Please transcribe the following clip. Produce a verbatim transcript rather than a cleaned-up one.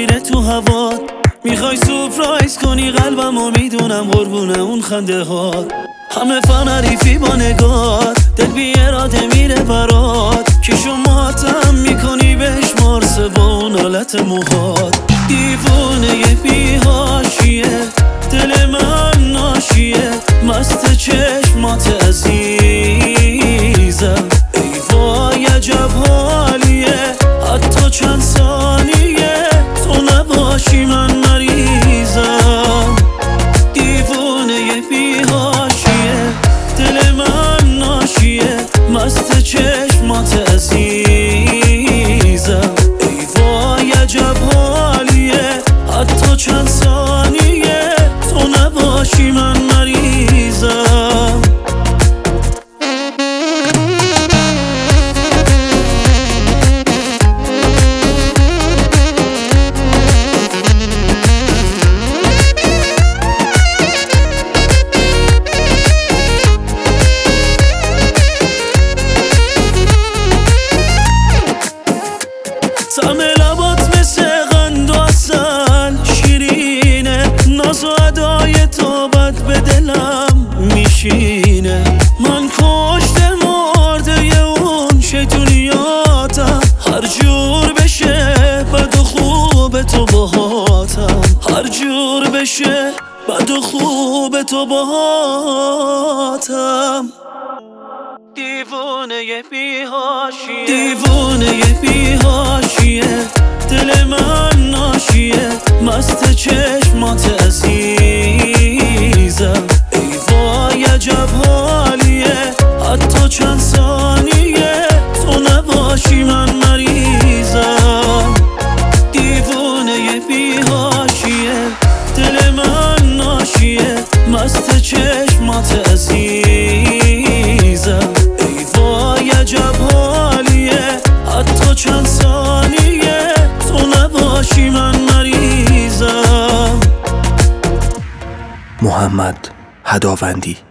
میره تو هوات. میخوای سورپرایز کنی قلبم و میدونم قربونه اون خنده هات. همه فنریفی با نگات، دل بی اراده میره برات. که شما تم میکنی بهش مارسه با اون حالت موهات. دیوونه بی حاشیه، دل من ناشیه، مست چشمات عزیزم. ای وای عجب حالیه، حتی چند ثانیه تو نباشی من مریضم. دیوونه بی حاشیه، دل من ناشیه، مست چشمات عزیزم. ای وای عجب حالیه، حتی چند ثانیه تو نباشی من مریضم. طعم لبات مثل قند و عسل شیرینه، ناز و ادای تو بد به دلم میشینه. من کشته مرده اون شیطونیاتم، هر جور بشه بد و خوب تو باهاتم. هر جور بشه بد و خوب تو باهاتم. دیوونه بی حاشیه، دیوونه بی حاشیه، دل من ناشیه، مست چشمات عزیزم. ای وای عجب حالیه، حتی چند ثانیه تو نباشی من مریضم. دیوونه بی حاشیه، دل من ناشیه، مست چشمات عزیزم. ای وای عجب حالیه، حتی چند ثانیه تو نباشی من مریضم. محمد هداوندی.